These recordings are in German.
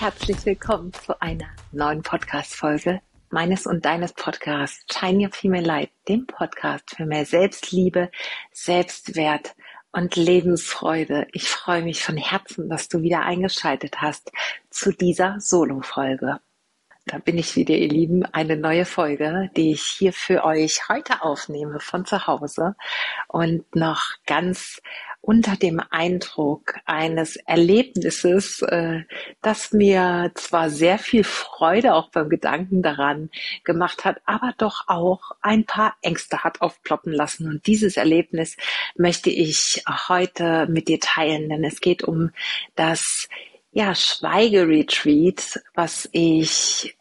herzlich willkommen zu einer neuen Podcast-Folge meines und deines Podcasts Shine Your Female Light, dem Podcast für mehr Selbstliebe, Selbstwert und Lebensfreude. Ich freue mich von Herzen, dass du wieder eingeschaltet hast zu dieser Solo-Folge. Da bin ich wieder, ihr Lieben, eine neue Folge, die ich hier für euch heute aufnehme von zu Hause und noch ganz unter dem Eindruck eines Erlebnisses, das mir zwar sehr viel Freude auch beim Gedanken daran gemacht hat, aber doch auch ein paar Ängste hat aufploppen lassen. Und dieses Erlebnis möchte ich heute mit dir teilen, denn es geht um das Schweigeretreat, was ich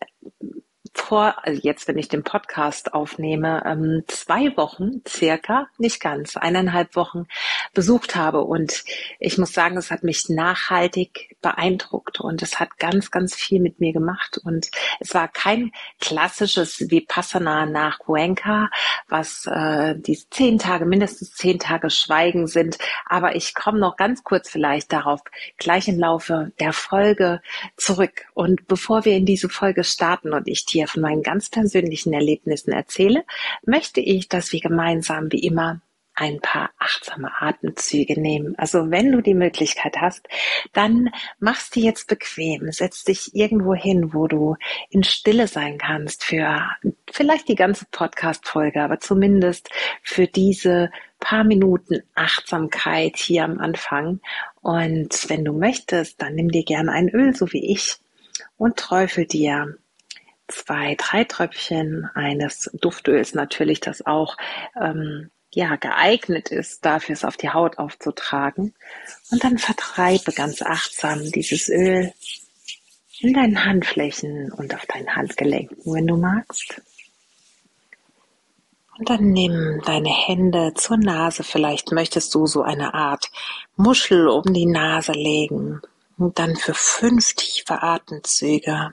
also jetzt, wenn ich den Podcast aufnehme, 2 Wochen circa, nicht ganz, 1,5 Wochen besucht habe. Und ich muss sagen, es hat mich nachhaltig beeindruckt und es hat ganz, ganz viel mit mir gemacht. Und es war kein klassisches Vipassana nach Goenka, was die 10 Tage, mindestens 10 Tage Schweigen sind. Aber ich komme noch ganz kurz vielleicht darauf gleich im Laufe der Folge zurück. Und bevor wir in diese Folge starten und ich dir von meinen ganz persönlichen Erlebnissen erzähle, möchte ich, dass wir gemeinsam wie immer ein paar achtsame Atemzüge nehmen. Also wenn du die Möglichkeit hast, dann mach's dir jetzt bequem. Setz dich irgendwo hin, wo du in Stille sein kannst für vielleicht die ganze Podcast-Folge, aber zumindest für diese paar Minuten Achtsamkeit hier am Anfang. Und wenn du möchtest, dann nimm dir gerne ein Öl, so wie ich, und träufel dir 2, 3 Tröpfchen eines Duftöls natürlich, das auch geeignet ist, dafür es auf die Haut aufzutragen. Und dann vertreibe ganz achtsam dieses Öl in deinen Handflächen und auf deinen Handgelenken, wenn du magst. Und dann nimm deine Hände zur Nase. Vielleicht möchtest du so eine Art Muschel um die Nase legen. Und dann für 5 tiefe Atemzüge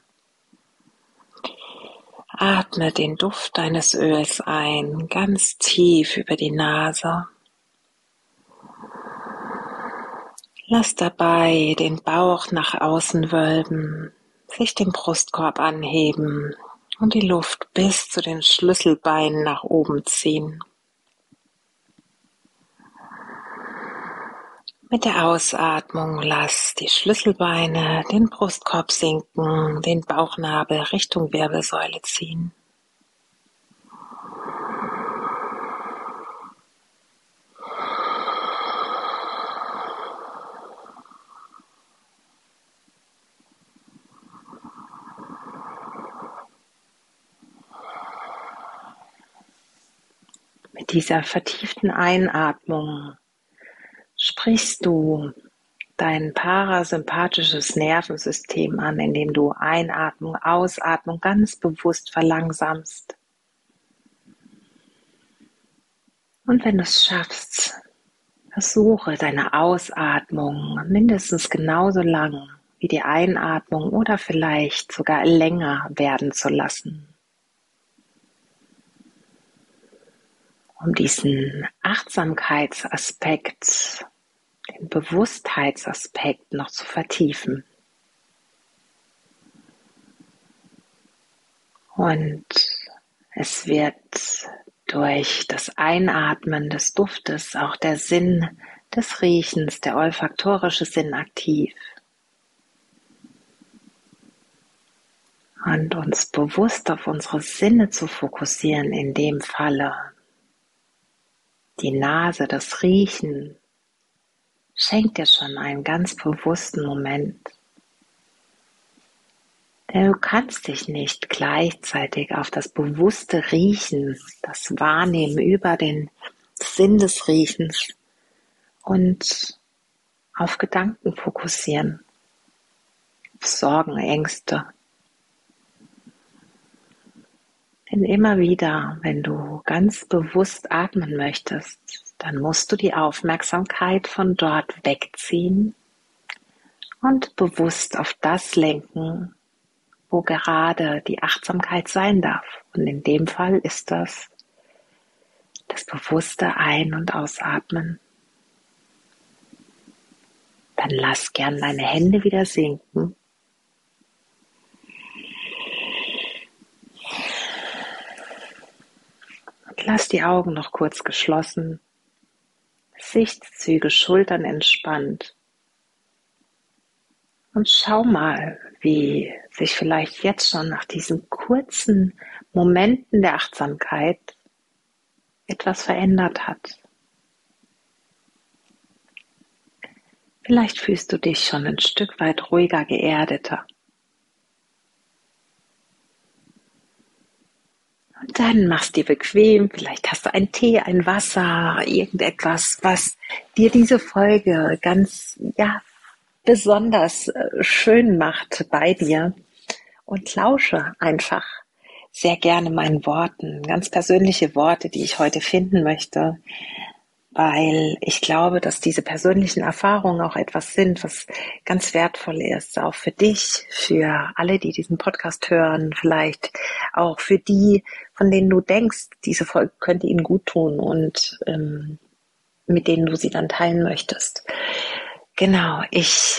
atme den Duft deines Öls ein, ganz tief über die Nase. Lass dabei den Bauch nach außen wölben, sich den Brustkorb anheben und die Luft bis zu den Schlüsselbeinen nach oben ziehen. Mit der Ausatmung lass die Schlüsselbeine, den Brustkorb sinken, den Bauchnabel Richtung Wirbelsäule ziehen. Mit dieser vertieften Einatmung sprichst du dein parasympathisches Nervensystem an, indem du Einatmung, Ausatmung ganz bewusst verlangsamst. Und wenn du es schaffst, versuche deine Ausatmung mindestens genauso lang wie die Einatmung oder vielleicht sogar länger werden zu lassen. Um diesen Achtsamkeitsaspekt, den Bewusstheitsaspekt noch zu vertiefen. Und es wird durch das Einatmen des Duftes auch der Sinn des Riechens, der olfaktorische Sinn aktiv. Und uns bewusst auf unsere Sinne zu fokussieren, in dem Falle die Nase, das Riechen, schenkt dir schon einen ganz bewussten Moment. Denn du kannst dich nicht gleichzeitig auf das bewusste Riechen, das Wahrnehmen über den Sinn des Riechens und auf Gedanken fokussieren, auf Sorgen, Ängste. Denn immer wieder, wenn du ganz bewusst atmen möchtest, dann musst du die Aufmerksamkeit von dort wegziehen und bewusst auf das lenken, wo gerade die Achtsamkeit sein darf. Und in dem Fall ist das bewusste Ein- und Ausatmen. Dann lass gern deine Hände wieder sinken lass die Augen noch kurz geschlossen, Gesichtszüge, Schultern entspannt. Und schau mal, wie sich vielleicht jetzt schon nach diesen kurzen Momenten der Achtsamkeit etwas verändert hat. Vielleicht fühlst du dich schon ein Stück weit ruhiger, geerdeter. Und dann machst dir bequem, vielleicht hast du einen Tee, ein Wasser, irgendetwas, was dir diese Folge ganz, besonders schön macht bei dir, und lausche einfach sehr gerne meinen Worten, ganz persönliche Worte, die ich heute finden möchte, weil ich glaube, dass diese persönlichen Erfahrungen auch etwas sind, was ganz wertvoll ist, auch für dich, für alle, die diesen Podcast hören, vielleicht auch für die, von denen du denkst, diese Folge könnte ihnen gut tun und mit denen du sie dann teilen möchtest. Genau, es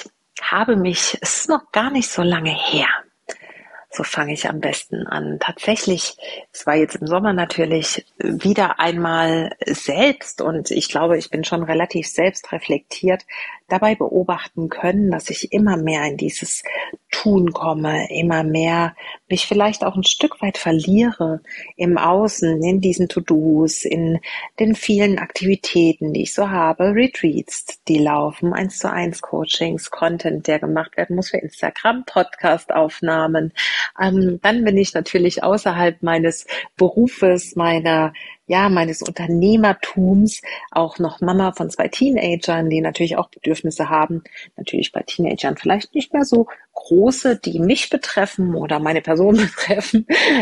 ist noch gar nicht so lange her. So fange ich am besten an. Tatsächlich, es war jetzt im Sommer natürlich wieder einmal selbst, und ich glaube, ich bin schon relativ selbstreflektiert, dabei beobachten können, dass ich immer mehr in dieses Tun komme, immer mehr mich vielleicht auch ein Stück weit verliere im Außen, in diesen To-Dos, in den vielen Aktivitäten, die ich so habe, Retreats, die laufen, 1:1 Coachings, Content, der gemacht werden muss für Instagram, Podcast-Aufnahmen. Dann bin ich natürlich außerhalb meines Berufes, meines Unternehmertums auch noch Mama von 2 Teenagern, die natürlich auch Bedürfnisse haben. Natürlich bei Teenagern vielleicht nicht mehr so große, die mich betreffen oder meine Person betreffen,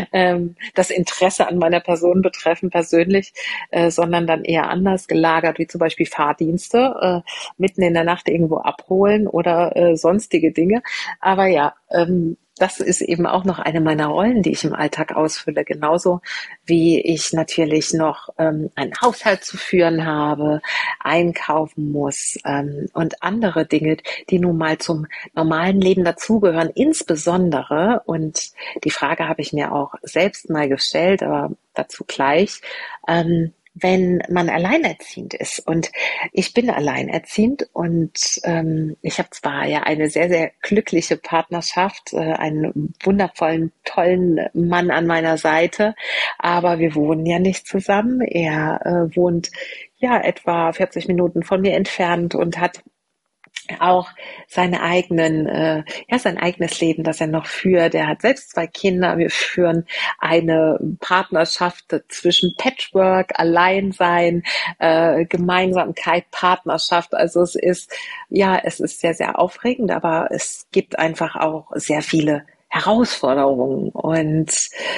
das Interesse an meiner Person betreffen persönlich, sondern dann eher anders gelagert, wie zum Beispiel Fahrdienste, mitten in der Nacht irgendwo abholen oder sonstige Dinge. Aber ja, das ist eben auch noch eine meiner Rollen, die ich im Alltag ausfülle, genauso wie ich natürlich noch einen Haushalt zu führen habe, einkaufen muss und andere Dinge, die nun mal zum normalen Leben dazugehören, insbesondere, und die Frage habe ich mir auch selbst mal gestellt, aber dazu gleich, wenn man alleinerziehend ist. Und ich bin alleinerziehend und ich habe zwar ja eine sehr, sehr glückliche Partnerschaft, einen wundervollen, tollen Mann an meiner Seite, aber wir wohnen ja nicht zusammen. Er wohnt ja etwa 40 Minuten von mir entfernt und hat auch sein eigenes Leben, das er noch führt. Er hat selbst 2 Kinder. Wir führen eine Partnerschaft zwischen Patchwork, Alleinsein, Gemeinsamkeit, Partnerschaft. Also es ist sehr, sehr aufregend, aber es gibt einfach auch sehr viele Herausforderungen. Und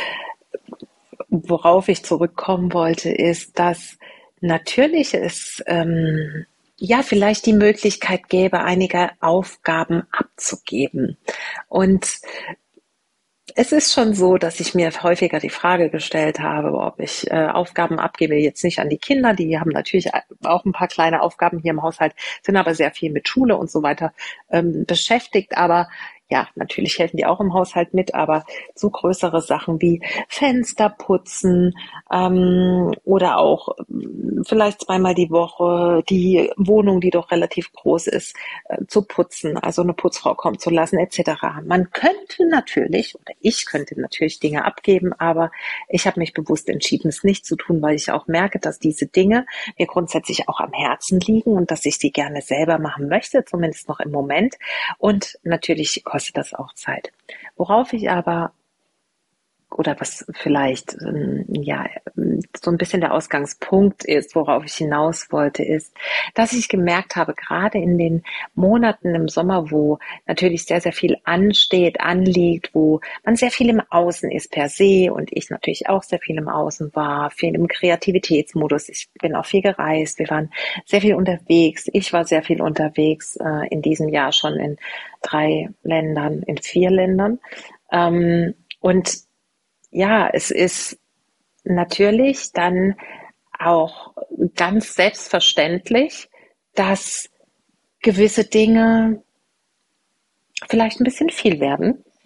worauf ich zurückkommen wollte, ist, dass natürlich es vielleicht die Möglichkeit gäbe, einige Aufgaben abzugeben. Und es ist schon so, dass ich mir häufiger die Frage gestellt habe, ob ich Aufgaben abgebe, jetzt nicht an die Kinder, die haben natürlich auch ein paar kleine Aufgaben hier im Haushalt, sind aber sehr viel mit Schule und so weiter beschäftigt, aber ja, natürlich helfen die auch im Haushalt mit, aber so größere Sachen wie Fenster putzen oder auch vielleicht zweimal die Woche die Wohnung, die doch relativ groß ist, zu putzen, also eine Putzfrau kommen zu lassen, etc. Man könnte natürlich, oder ich könnte natürlich Dinge abgeben, aber ich habe mich bewusst entschieden, es nicht zu tun, weil ich auch merke, dass diese Dinge mir grundsätzlich auch am Herzen liegen und dass ich sie gerne selber machen möchte, zumindest noch im Moment. Und natürlich kostet das auch Zeit. Worauf ich aber, oder was vielleicht so ein bisschen der Ausgangspunkt ist, worauf ich hinaus wollte, ist, dass ich gemerkt habe, gerade in den Monaten im Sommer, wo natürlich sehr, sehr viel ansteht, anliegt, wo man sehr viel im Außen ist per se und ich natürlich auch sehr viel im Außen war, viel im Kreativitätsmodus. Ich bin auch viel gereist, wir waren sehr viel unterwegs. Ich war sehr viel unterwegs in diesem Jahr schon in 3 Ländern, in 4 Ländern. Und ja, es ist natürlich dann auch ganz selbstverständlich, dass gewisse Dinge vielleicht ein bisschen viel werden,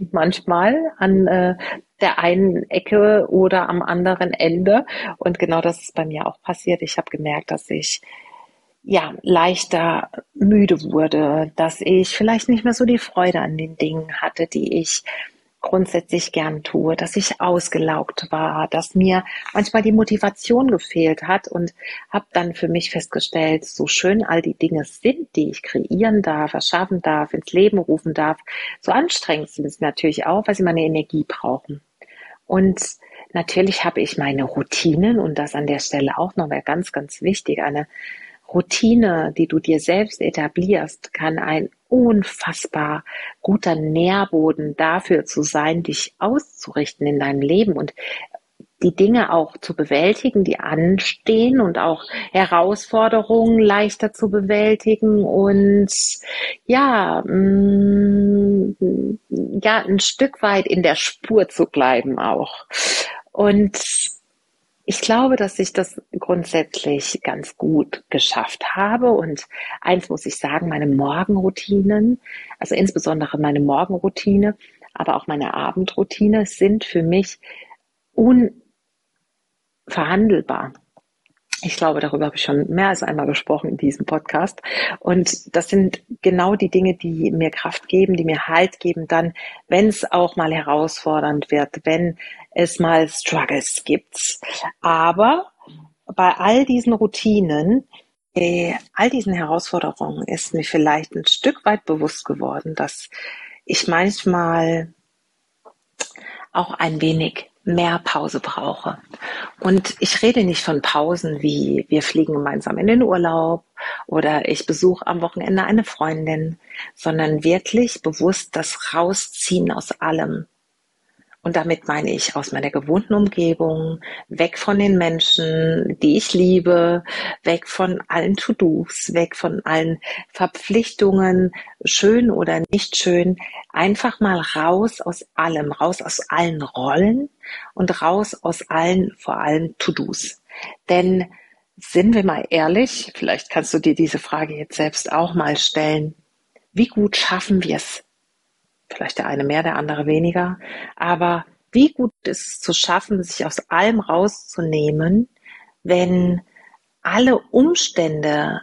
manchmal an der einen Ecke oder am anderen Ende. Und genau das ist bei mir auch passiert. Ich habe gemerkt, dass ich ja leichter müde wurde, dass ich vielleicht nicht mehr so die Freude an den Dingen hatte, die ich grundsätzlich gern tue, dass ich ausgelaugt war, dass mir manchmal die Motivation gefehlt hat und habe dann für mich festgestellt, so schön all die Dinge sind, die ich kreieren darf, erschaffen darf, ins Leben rufen darf, so anstrengend sind sie natürlich auch, weil sie meine Energie brauchen. Und natürlich habe ich meine Routinen und das an der Stelle auch nochmal ganz, ganz wichtig, eine Routine, die du dir selbst etablierst, kann ein unfassbar guter Nährboden dafür zu sein, dich auszurichten in deinem Leben und die Dinge auch zu bewältigen, die anstehen und auch Herausforderungen leichter zu bewältigen und ja, ja, ein Stück weit in der Spur zu bleiben auch. Und ich glaube, dass ich das grundsätzlich ganz gut geschafft habe. Und eins muss ich sagen, meine Morgenroutinen, also insbesondere meine Morgenroutine, aber auch meine Abendroutine sind für mich unverhandelbar. Ich glaube, darüber habe ich schon mehr als einmal gesprochen in diesem Podcast. Und das sind genau die Dinge, die mir Kraft geben, die mir Halt geben, dann, wenn es auch mal herausfordernd wird, wenn es mal Struggles gibt. Aber bei all diesen Routinen, all diesen Herausforderungen ist mir vielleicht ein Stück weit bewusst geworden, dass ich manchmal auch ein wenig mehr Pause brauche. Und ich rede nicht von Pausen wie wir fliegen gemeinsam in den Urlaub oder ich besuche am Wochenende eine Freundin, sondern wirklich bewusst das Rausziehen aus allem. Und damit meine ich aus meiner gewohnten Umgebung, weg von den Menschen, die ich liebe, weg von allen To-Dos, weg von allen Verpflichtungen, schön oder nicht schön, einfach mal raus aus allem, raus aus allen Rollen und raus aus allen, vor allem To-Dos. Denn sind wir mal ehrlich, vielleicht kannst du dir diese Frage jetzt selbst auch mal stellen, wie gut schaffen wir es, vielleicht der eine mehr, der andere weniger, aber wie gut ist es zu schaffen, sich aus allem rauszunehmen, wenn alle Umstände,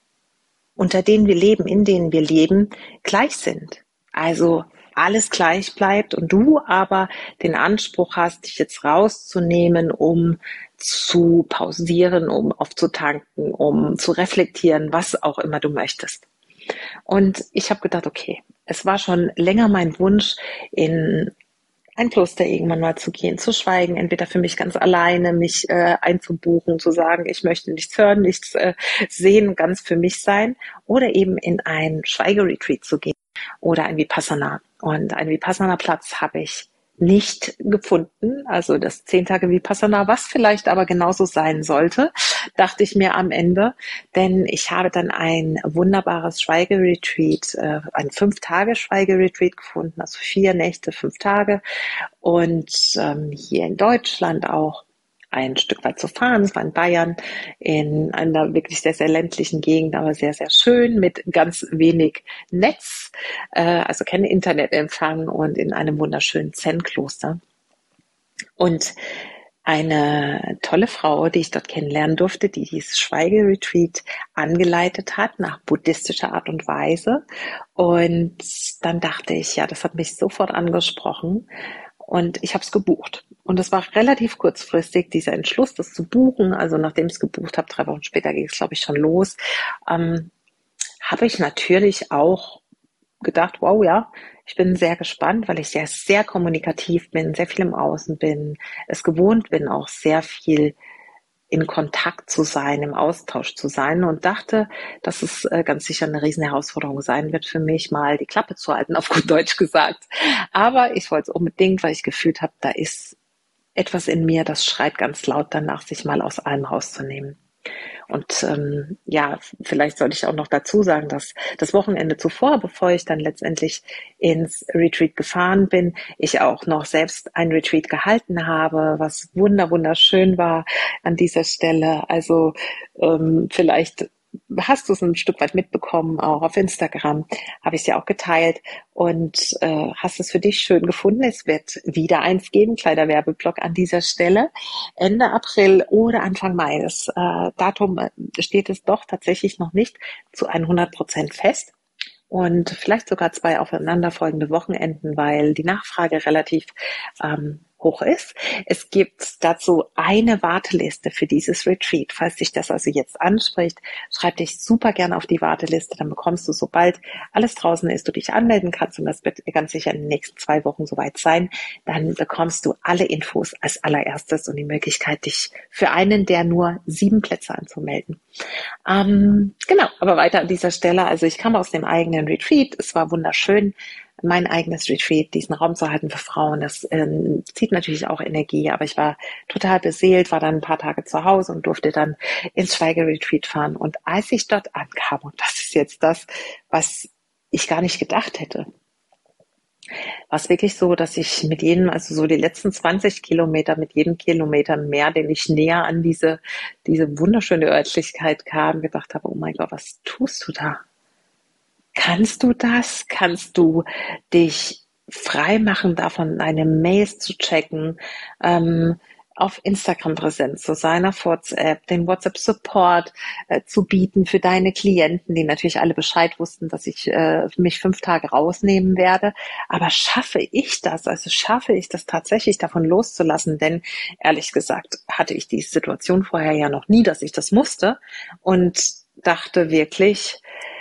unter denen wir leben, in denen wir leben, gleich sind. Also alles gleich bleibt und du aber den Anspruch hast, dich jetzt rauszunehmen, um zu pausieren, um aufzutanken, um zu reflektieren, was auch immer du möchtest. Und ich habe gedacht, okay, es war schon länger mein Wunsch, in ein Kloster irgendwann mal zu gehen, zu schweigen, entweder für mich ganz alleine, mich einzubuchen, zu sagen, ich möchte nichts hören, nichts sehen, ganz für mich sein, oder eben in ein Schweigeretreat zu gehen oder ein Vipassana. Und einen Vipassana-Platz habe ich nicht gefunden, also das 10 Tage Vipassana, was vielleicht aber genauso sein sollte, dachte ich mir am Ende, denn ich habe dann ein wunderbares Schweigeretreat, ein 5 Tage Schweigeretreat gefunden, also 4 Nächte, 5 Tage und hier in Deutschland auch ein Stück weit zu fahren. Es war in Bayern, in einer wirklich sehr, sehr ländlichen Gegend, aber sehr, sehr schön, mit ganz wenig Netz, also kein Internetempfang und in einem wunderschönen Zen-Kloster. Und eine tolle Frau, die ich dort kennenlernen durfte, die dieses Schweigeretreat angeleitet hat, nach buddhistischer Art und Weise. Und dann dachte ich, ja, das hat mich sofort angesprochen. Und ich habe es gebucht. Und es war relativ kurzfristig, dieser Entschluss, das zu buchen. Also nachdem ich es gebucht habe, 3 Wochen später ging es, glaube ich, schon los. Habe ich natürlich auch gedacht, wow, ja, ich bin sehr gespannt, weil ich sehr, sehr kommunikativ bin, sehr viel im Außen bin, es gewohnt bin, auch sehr viel in Kontakt zu sein, im Austausch zu sein und dachte, dass es ganz sicher eine riesen Herausforderung sein wird für mich, mal die Klappe zu halten, auf gut Deutsch gesagt. Aber ich wollte es unbedingt, weil ich gefühlt habe, da ist etwas in mir, das schreit ganz laut danach, sich mal aus allem rauszunehmen. Und ja, vielleicht sollte ich auch noch dazu sagen, dass das Wochenende zuvor, bevor ich dann letztendlich ins Retreat gefahren bin, ich auch noch selbst ein Retreat gehalten habe, was wunderschön war an dieser Stelle. Also vielleicht hast du es ein Stück weit mitbekommen, auch auf Instagram habe ich es ja auch geteilt und hast es für dich schön gefunden. Es wird wieder eins geben, kleiner Werbeblock an dieser Stelle, Ende April oder Anfang Mai. Das Datum steht es doch tatsächlich noch nicht zu 100% fest. Und vielleicht sogar zwei aufeinanderfolgende Wochenenden, weil die Nachfrage relativ hoch ist. Es gibt dazu eine Warteliste für dieses Retreat. Falls dich das also jetzt anspricht, schreib dich super gerne auf die Warteliste. Dann bekommst du, sobald alles draußen ist, du dich anmelden kannst, und das wird ganz sicher in den nächsten 2 Wochen soweit sein, dann bekommst du alle Infos als allererstes und die Möglichkeit, dich für einen der nur 7 Plätze anzumelden. Genau, aber weiter an dieser Stelle. Also ich kam aus dem eigenen Retreat. Es war wunderschön, mein eigenes Retreat, diesen Raum zu halten für Frauen. Das zieht natürlich auch Energie, aber ich war total beseelt, war dann ein paar Tage zu Hause und durfte dann ins Schweigeretreat fahren. Und als ich dort ankam, und das ist jetzt das, was ich gar nicht gedacht hätte, war es wirklich so, dass ich mit jedem, also so die letzten 20 Kilometer, mit jedem Kilometer mehr, den ich näher an diese wunderschöne Örtlichkeit kam, gedacht habe, oh mein Gott, was tust du da? Kannst du das? Kannst du dich frei machen davon, deine Mails zu checken, auf Instagram präsent zu sein, auf WhatsApp, den WhatsApp-Support zu bieten für deine Klienten, die natürlich alle Bescheid wussten, dass ich mich 5 Tage rausnehmen werde. Aber schaffe ich das? Also schaffe ich das tatsächlich, davon loszulassen? Denn ehrlich gesagt hatte ich die Situation vorher ja noch nie, dass ich das musste, und dachte wirklich,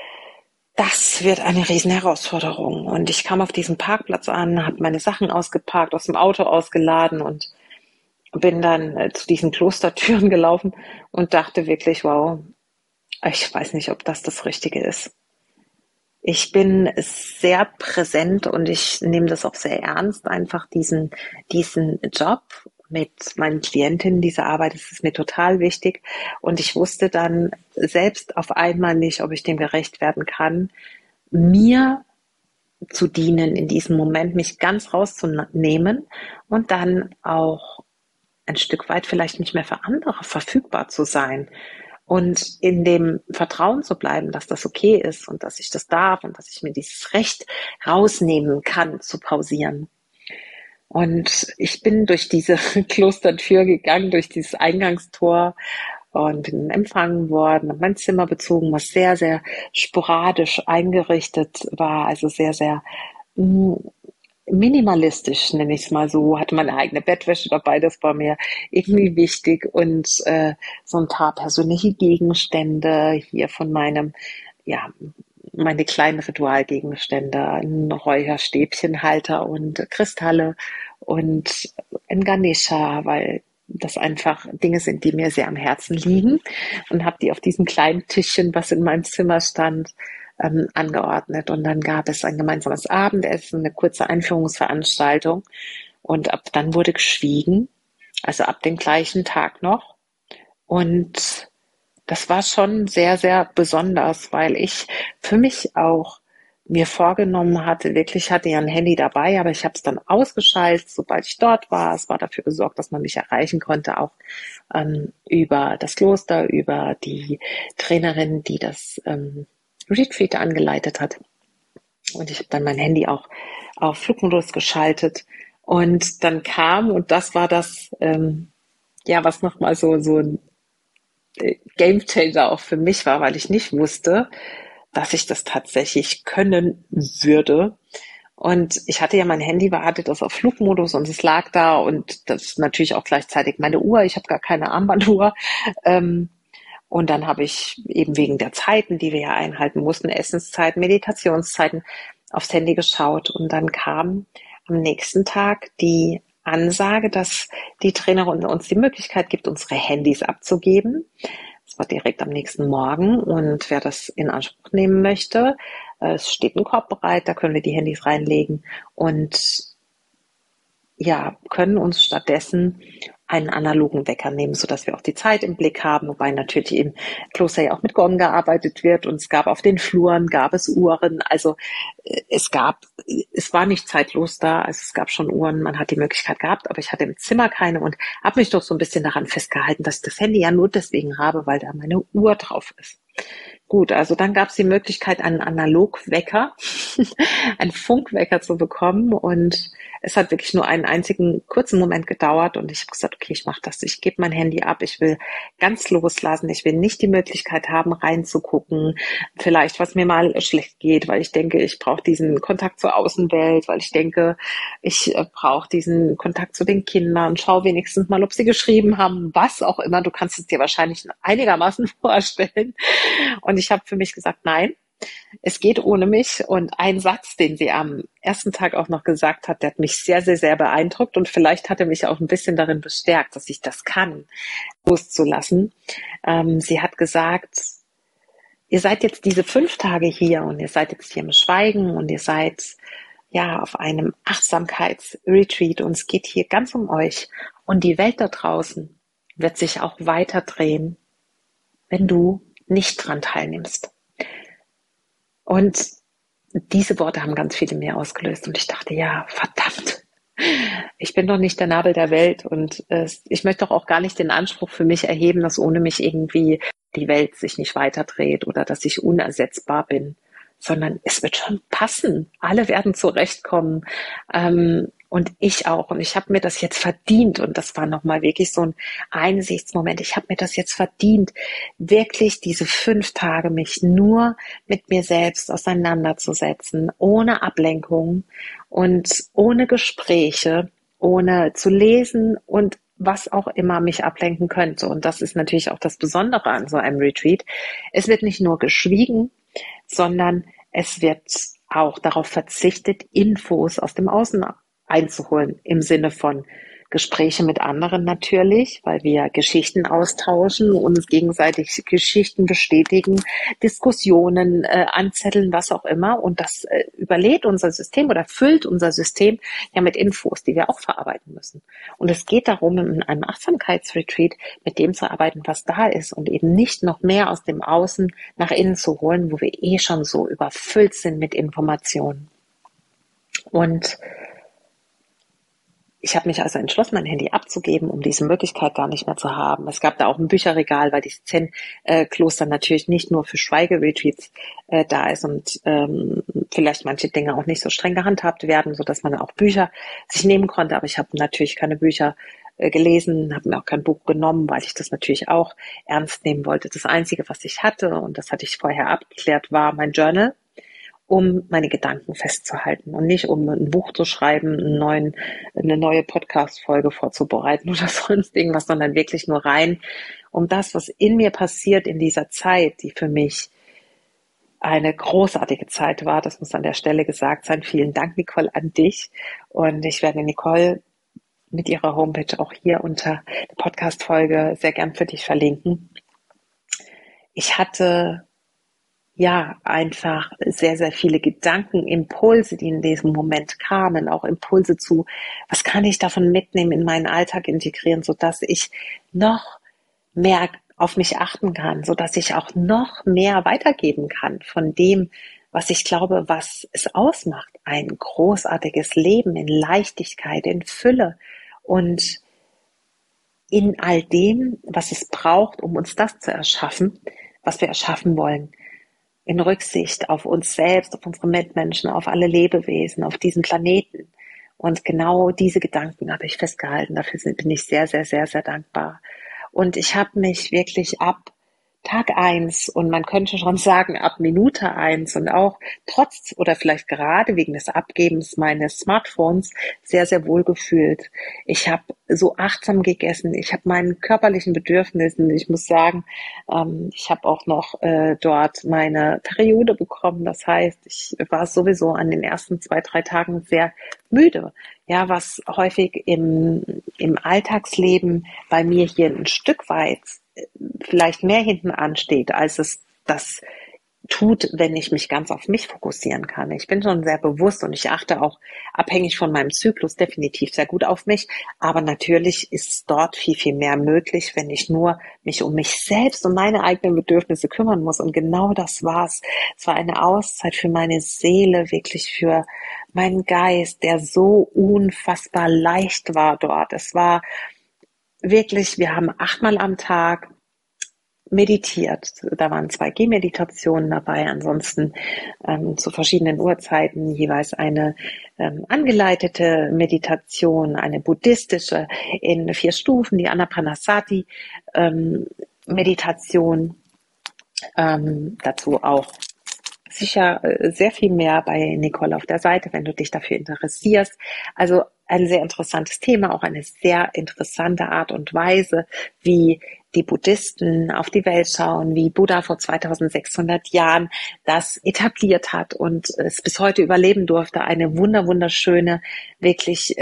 das wird eine Riesenherausforderung. Und ich kam auf diesen Parkplatz an, habe meine Sachen ausgeparkt, aus dem Auto ausgeladen und bin dann zu diesen Klostertüren gelaufen und dachte wirklich, wow, ich weiß nicht, ob das das Richtige ist. Ich bin sehr präsent und ich nehme das auch sehr ernst, einfach diesen Job mit meinen Klientinnen, diese Arbeit, das ist mir total wichtig. Und ich wusste dann selbst auf einmal nicht, ob ich dem gerecht werden kann, mir zu dienen in diesem Moment, mich ganz rauszunehmen und dann auch ein Stück weit vielleicht nicht mehr für andere verfügbar zu sein und in dem Vertrauen zu bleiben, dass das okay ist und dass ich das darf und dass ich mir dieses Recht rausnehmen kann, zu pausieren. Und ich bin durch diese Klostertür gegangen, durch dieses Eingangstor und bin empfangen worden, habe mein Zimmer bezogen, was sehr, sehr sporadisch eingerichtet war, also sehr, sehr mm, minimalistisch, nenne ich es mal so, hatte meine eigene Bettwäsche dabei, das war mir irgendwie wichtig, und so ein paar persönliche Gegenstände hier von meinem, ja, meine kleinen Ritualgegenstände, ein Räucherstäbchenhalter und Kristalle und ein Ganesha, weil das einfach Dinge sind, die mir sehr am Herzen liegen, und habe die auf diesem kleinen Tischchen, was in meinem Zimmer stand, angeordnet. Und dann gab es ein gemeinsames Abendessen, eine kurze Einführungsveranstaltung, und ab dann wurde geschwiegen, also ab dem gleichen Tag noch. Und das war schon sehr, sehr besonders, weil ich für mich auch mir vorgenommen hatte, wirklich hatte ja ein Handy dabei, aber ich habe es dann ausgeschaltet, sobald ich dort war. Es war dafür gesorgt, dass man mich erreichen konnte, auch über das Kloster, über die Trainerin, die das Retreat angeleitet hat. Und ich habe dann mein Handy auch auf Flugmodus geschaltet. Und dann kam, und das war das, ja, was nochmal so ein Gamechanger auch für mich war, weil ich nicht wusste, dass ich das tatsächlich können würde. Und ich hatte ja mein Handy, hatte das auf Flugmodus und es lag da, und das ist natürlich auch gleichzeitig meine Uhr. Ich habe gar keine Armbanduhr. Und dann habe ich eben wegen der Zeiten, die wir ja einhalten mussten, Essenszeiten, Meditationszeiten, aufs Handy geschaut. Und dann kam am nächsten Tag die Ansage, dass die Trainerin uns die Möglichkeit gibt, unsere Handys abzugeben. Das war direkt am nächsten Morgen, und wer das in Anspruch nehmen möchte, es steht ein Korb bereit, da können wir die Handys reinlegen und ja, können uns stattdessen einen analogen Wecker nehmen, sodass wir auch die Zeit im Blick haben, wobei natürlich im Kloster ja auch mit Gong gearbeitet wird und es gab auf den Fluren, gab es Uhren, also es war nicht zeitlos da, also es gab schon Uhren, man hat die Möglichkeit gehabt, aber ich hatte im Zimmer keine und habe mich doch so ein bisschen daran festgehalten, dass ich das Handy ja nur deswegen habe, weil da meine Uhr drauf ist. Gut, also dann gab es die Möglichkeit, einen Analogwecker, einen Funkwecker zu bekommen und es hat wirklich nur einen einzigen kurzen Moment gedauert und ich habe gesagt, okay, ich mache das, ich gebe mein Handy ab, ich will ganz loslassen, ich will nicht die Möglichkeit haben, reinzugucken, vielleicht was mir mal schlecht geht, weil ich denke, ich brauche diesen Kontakt zur Außenwelt, weil ich denke, ich brauche diesen Kontakt zu den Kindern, schau wenigstens mal, ob sie geschrieben haben, was auch immer, du kannst es dir wahrscheinlich einigermaßen vorstellen. Und ich habe für mich gesagt, nein, es geht ohne mich. Und ein Satz, den sie am ersten Tag auch noch gesagt hat, der hat mich sehr, sehr, sehr beeindruckt. Und vielleicht hat er mich auch ein bisschen darin bestärkt, dass ich das kann, loszulassen. Sie hat gesagt, ihr seid jetzt diese 5 Tage hier und ihr seid jetzt hier im Schweigen und ihr seid ja auf einem Achtsamkeitsretreat und es geht hier ganz um euch. Und die Welt da draußen wird sich auch weiter drehen, wenn du nicht dran teilnimmst. Und diese Worte haben ganz viele in mir ausgelöst und ich dachte, ja, verdammt, ich bin doch nicht der Nabel der Welt und ich möchte doch auch gar nicht den Anspruch für mich erheben, dass ohne mich irgendwie die Welt sich nicht weiterdreht oder dass ich unersetzbar bin, sondern es wird schon passen. Alle werden zurechtkommen. Und ich auch. Und ich habe mir das jetzt verdient. Und das war nochmal wirklich so ein Einsichtsmoment. Ich habe mir das jetzt verdient, wirklich diese 5 Tage mich nur mit mir selbst auseinanderzusetzen, ohne Ablenkung und ohne Gespräche, ohne zu lesen und was auch immer mich ablenken könnte. Und das ist natürlich auch das Besondere an so einem Retreat. Es wird nicht nur geschwiegen, sondern es wird auch darauf verzichtet, Infos aus dem Außen einzuholen, im Sinne von Gespräche mit anderen natürlich, weil wir Geschichten austauschen und uns gegenseitig Geschichten bestätigen, Diskussionen anzetteln, was auch immer. Und das überlädt unser System oder füllt unser System ja mit Infos, die wir auch verarbeiten müssen. Und es geht darum, in einem Achtsamkeitsretreat mit dem zu arbeiten, was da ist und eben nicht noch mehr aus dem Außen nach innen zu holen, wo wir eh schon so überfüllt sind mit Informationen. Und ich habe mich also entschlossen, mein Handy abzugeben, um diese Möglichkeit gar nicht mehr zu haben. Es gab da auch ein Bücherregal, weil dieses Zen-Kloster natürlich nicht nur für Schweigeretreats da ist und vielleicht manche Dinge auch nicht so streng gehandhabt werden, sodass man auch Bücher sich nehmen konnte. Aber ich habe natürlich keine Bücher gelesen, habe mir auch kein Buch genommen, weil ich das natürlich auch ernst nehmen wollte. Das Einzige, was ich hatte, und das hatte ich vorher abgeklärt, war mein Journal, um meine Gedanken festzuhalten und nicht um ein Buch zu schreiben, eine neue Podcast-Folge vorzubereiten oder sonst irgendwas, sondern wirklich nur rein um das, was in mir passiert in dieser Zeit, die für mich eine großartige Zeit war. Das muss an der Stelle gesagt sein. Vielen Dank, Nicole, an dich. Und ich werde Nicole mit ihrer Homepage auch hier unter der Podcast-Folge sehr gern für dich verlinken. Ich hatte ja, einfach sehr, sehr viele Gedanken, Impulse, die in diesem Moment kamen, auch Impulse zu, was kann ich davon mitnehmen, in meinen Alltag integrieren, sodass ich noch mehr auf mich achten kann, sodass ich auch noch mehr weitergeben kann von dem, was ich glaube, was es ausmacht, ein großartiges Leben in Leichtigkeit, in Fülle und in all dem, was es braucht, um uns das zu erschaffen, was wir erschaffen wollen. In Rücksicht auf uns selbst, auf unsere Mitmenschen, auf alle Lebewesen, auf diesen Planeten. Und genau diese Gedanken habe ich festgehalten. Dafür bin ich sehr, sehr, sehr, sehr dankbar. Und ich habe mich wirklich ab Tag 1 und man könnte schon sagen ab Minute 1 und auch trotz oder vielleicht gerade wegen des Abgebens meines Smartphones sehr, sehr wohl gefühlt. Ich habe so achtsam gegessen, ich habe meinen körperlichen Bedürfnissen, ich muss sagen, ich habe auch noch dort meine Periode bekommen. Das heißt, ich war sowieso an den ersten 2, 3 Tagen sehr müde. Ja, was häufig im Alltagsleben bei mir hier ein Stück weit vielleicht mehr hinten ansteht, als es das tut, wenn ich mich ganz auf mich fokussieren kann. Ich bin schon sehr bewusst und ich achte auch abhängig von meinem Zyklus definitiv sehr gut auf mich. Aber natürlich ist dort viel, viel mehr möglich, wenn ich nur mich um mich selbst und meine eigenen Bedürfnisse kümmern muss. Und genau das war's. Es war eine Auszeit für meine Seele, wirklich für meinen Geist, der so unfassbar leicht war dort. Es war wirklich, wir haben 8-mal am Tag meditiert. Da waren 2 Gehmeditationen dabei, ansonsten zu verschiedenen Uhrzeiten jeweils eine angeleitete Meditation, eine buddhistische in 4 Stufen, die Anapanasati Meditation, dazu auch sicher sehr viel mehr bei Nicole auf der Seite, wenn du dich dafür interessierst. Also ein sehr interessantes Thema, auch eine sehr interessante Art und Weise, wie die Buddhisten auf die Welt schauen, wie Buddha vor 2600 Jahren das etabliert hat und es bis heute überleben durfte. Eine wunderschöne, wirklich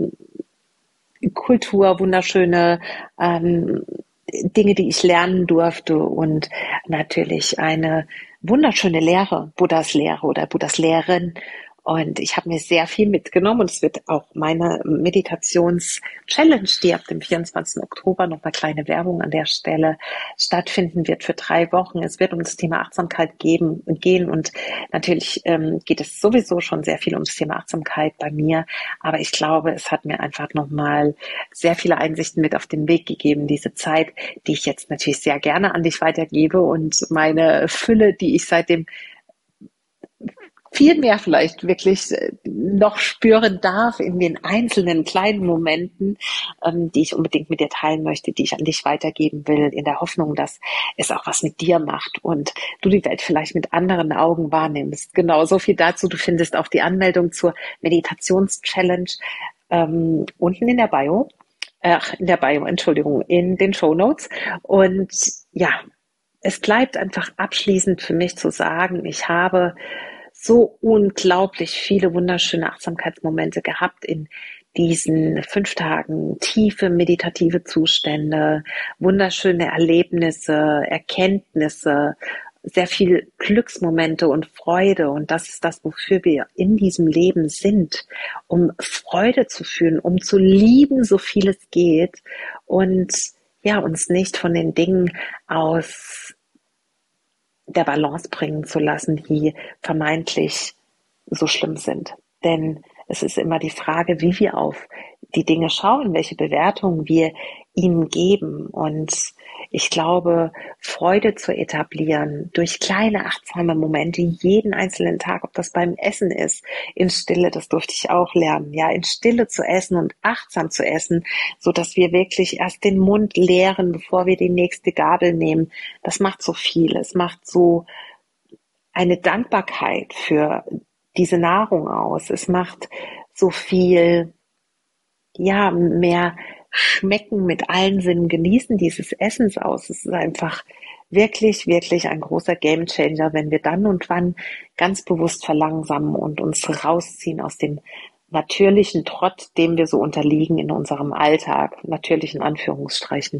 Kultur, wunderschöne Dinge, die ich lernen durfte und natürlich eine wunderschöne Lehre, Buddhas Lehre oder Buddhas Lehren. Und ich habe mir sehr viel mitgenommen und es wird auch meine Meditations-Challenge, die ab dem 24. Oktober, noch eine kleine Werbung an der Stelle, stattfinden wird für 3 Wochen. Es wird um das Thema Achtsamkeit gehen und natürlich geht es sowieso schon sehr viel ums Thema Achtsamkeit bei mir. Aber ich glaube, es hat mir einfach nochmal sehr viele Einsichten mit auf den Weg gegeben, diese Zeit, die ich jetzt natürlich sehr gerne an dich weitergebe und meine Fülle, die ich seitdem viel mehr vielleicht wirklich noch spüren darf in den einzelnen kleinen Momenten, die ich unbedingt mit dir teilen möchte, die ich an dich weitergeben will, in der Hoffnung, dass es auch was mit dir macht und du die Welt vielleicht mit anderen Augen wahrnimmst. Genau, so viel dazu. Du findest auch die Anmeldung zur Meditations-Challenge unten in der Bio. Entschuldigung, in den Shownotes. Und ja, es bleibt einfach abschließend für mich zu sagen, ich habe so unglaublich viele wunderschöne Achtsamkeitsmomente gehabt in diesen 5 Tagen, tiefe meditative Zustände, wunderschöne Erlebnisse, Erkenntnisse, sehr viel Glücksmomente und Freude. Und das ist das, wofür wir in diesem Leben sind, um Freude zu fühlen, um zu lieben, so viel es geht und ja, uns nicht von den Dingen aus der Balance bringen zu lassen, die vermeintlich so schlimm sind. Denn es ist immer die Frage, wie wir auf die Dinge schauen, welche Bewertungen wir ihnen geben. Und ich glaube, Freude zu etablieren durch kleine achtsame Momente jeden einzelnen Tag, ob das beim Essen ist, in Stille, das durfte ich auch lernen, ja, in Stille zu essen und achtsam zu essen, so dass wir wirklich erst den Mund leeren, bevor wir die nächste Gabel nehmen. Das macht so viel. Es macht so eine Dankbarkeit für diese Nahrung aus. Es macht so viel, ja, mehr schmecken, mit allen Sinnen genießen dieses Essens aus. Es ist einfach wirklich ein großer Gamechanger, wenn wir dann und wann ganz bewusst verlangsamen und uns rausziehen aus dem natürlichen Trott, dem wir so unterliegen in unserem Alltag, natürlich in Anführungsstrichen.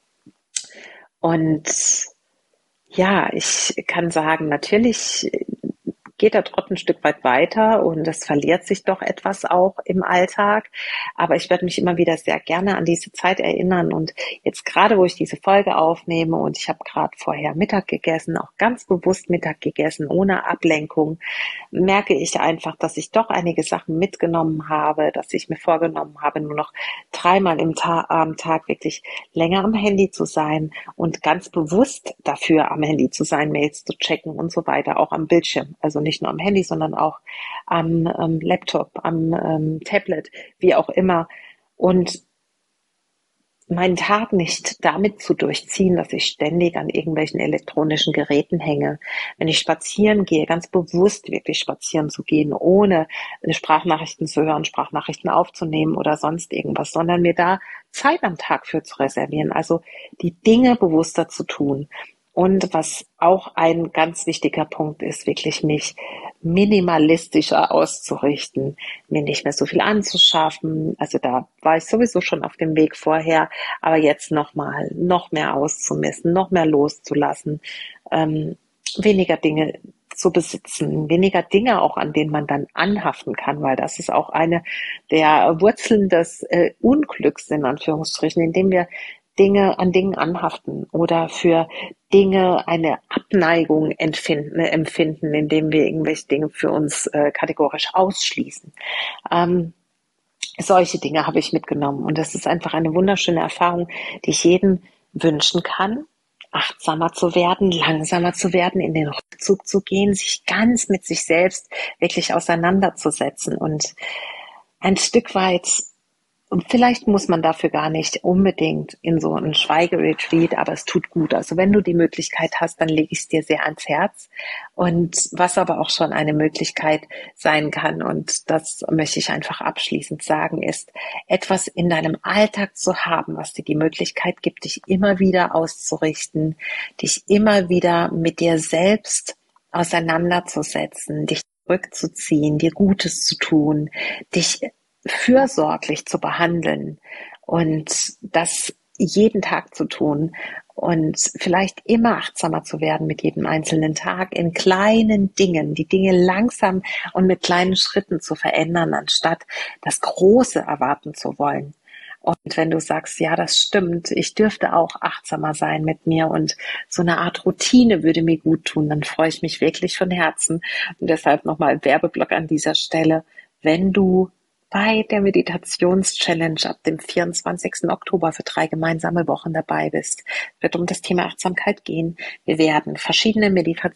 Und ja, ich kann sagen, natürlich geht der Trott ein Stück weit weiter und es verliert sich doch etwas auch im Alltag. Aber ich werde mich immer wieder sehr gerne an diese Zeit erinnern. Und jetzt gerade, wo ich diese Folge aufnehme und ich habe gerade vorher Mittag gegessen, auch ganz bewusst Mittag gegessen, ohne Ablenkung, merke ich einfach, dass ich doch einige Sachen mitgenommen habe, dass ich mir vorgenommen habe, nur noch 3-mal am Tag wirklich länger am Handy zu sein und ganz bewusst dafür am Handy zu sein, Mails zu checken und so weiter, auch am Bildschirm. Also nicht nur am Handy, sondern auch am Laptop, am Tablet, wie auch immer. Und meinen Tag nicht damit zu durchziehen, dass ich ständig an irgendwelchen elektronischen Geräten hänge. Wenn ich spazieren gehe, ganz bewusst wirklich spazieren zu gehen, ohne Sprachnachrichten zu hören, Sprachnachrichten aufzunehmen oder sonst irgendwas, sondern mir da Zeit am Tag für zu reservieren. Also die Dinge bewusster zu tun. Und was auch ein ganz wichtiger Punkt ist, wirklich mich minimalistischer auszurichten, mir nicht mehr so viel anzuschaffen. Also da war ich sowieso schon auf dem Weg vorher, aber jetzt noch mehr auszumisten, noch mehr loszulassen. weniger Dinge zu besitzen, weniger Dinge auch, an denen man dann anhaften kann, weil das ist auch eine der Wurzeln des Unglücks, in Anführungsstrichen, indem wir an Dingen anhaften oder für Dinge eine Abneigung empfinden, indem wir irgendwelche Dinge für uns kategorisch ausschließen. Solche Dinge habe ich mitgenommen und das ist einfach eine wunderschöne Erfahrung, die ich jedem wünschen kann, achtsamer zu werden, langsamer zu werden, in den Rückzug zu gehen, sich ganz mit sich selbst wirklich auseinanderzusetzen und ein Stück weit, und vielleicht muss man dafür gar nicht unbedingt in so einen Schweigeretreat, aber es tut gut. Also wenn du die Möglichkeit hast, dann lege ich es dir sehr ans Herz. Und was aber auch schon eine Möglichkeit sein kann, und das möchte ich einfach abschließend sagen, ist, etwas in deinem Alltag zu haben, was dir die Möglichkeit gibt, dich immer wieder auszurichten, dich immer wieder mit dir selbst auseinanderzusetzen, dich zurückzuziehen, dir Gutes zu tun, dich fürsorglich zu behandeln und das jeden Tag zu tun und vielleicht immer achtsamer zu werden mit jedem einzelnen Tag in kleinen Dingen, die Dinge langsam und mit kleinen Schritten zu verändern, anstatt das Große erwarten zu wollen. Und wenn du sagst, ja, das stimmt, ich dürfte auch achtsamer sein mit mir und so eine Art Routine würde mir gut tun, dann freue ich mich wirklich von Herzen. Und deshalb nochmal Werbeblock an dieser Stelle. Wenn du bei der Meditations-Challenge ab dem 24. Oktober für 3 gemeinsame Wochen dabei bist, wird um das Thema Achtsamkeit gehen. Wir werden verschiedene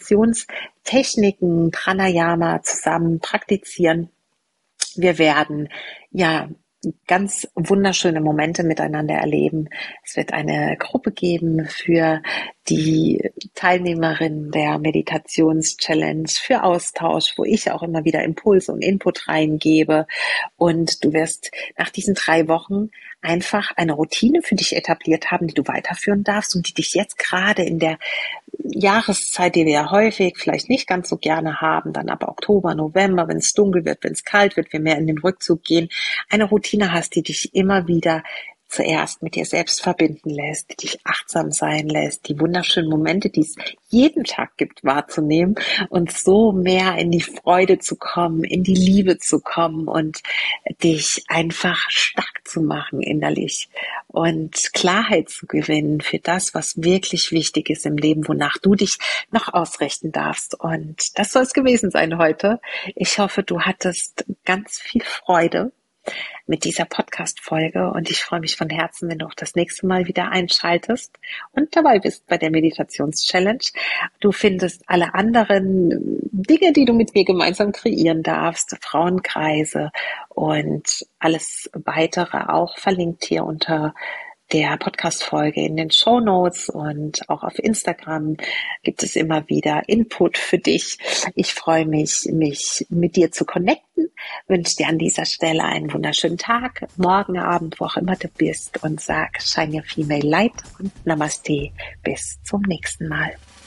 Meditationstechniken, Pranayama zusammen praktizieren. Wir werden, ja, ganz wunderschöne Momente miteinander erleben. Es wird eine Gruppe geben für die Teilnehmerinnen der Meditations-Challenge, für Austausch, wo ich auch immer wieder Impulse und Input reingebe. Und du wirst nach diesen 3 Wochen einfach eine Routine für dich etabliert haben, die du weiterführen darfst und die dich jetzt gerade in der Jahreszeit, die wir ja häufig vielleicht nicht ganz so gerne haben, dann ab Oktober, November, wenn es dunkel wird, wenn es kalt wird, wir mehr in den Rückzug gehen, eine Routine hast, die dich immer wieder zuerst mit dir selbst verbinden lässt, die dich achtsam sein lässt, die wunderschönen Momente, die es jeden Tag gibt, wahrzunehmen und so mehr in die Freude zu kommen, in die Liebe zu kommen und dich einfach stark zu machen innerlich und Klarheit zu gewinnen für das, was wirklich wichtig ist im Leben, wonach du dich noch ausrichten darfst. Und das soll es gewesen sein heute. Ich hoffe, du hattest ganz viel Freude mit dieser Podcast-Folge und ich freue mich von Herzen, wenn du auch das nächste Mal wieder einschaltest und dabei bist bei der Meditations-Challenge. Du findest alle anderen Dinge, die du mit mir gemeinsam kreieren darfst, Frauenkreise und alles weitere auch verlinkt hier unter der Podcast-Folge in den Shownotes und auch auf Instagram gibt es immer wieder Input für dich. Ich freue mich, mich mit dir zu connecten, wünsche dir an dieser Stelle einen wunderschönen Tag, morgen Abend, wo auch immer du bist und sag Shine Your Female Light und Namaste. Bis zum nächsten Mal.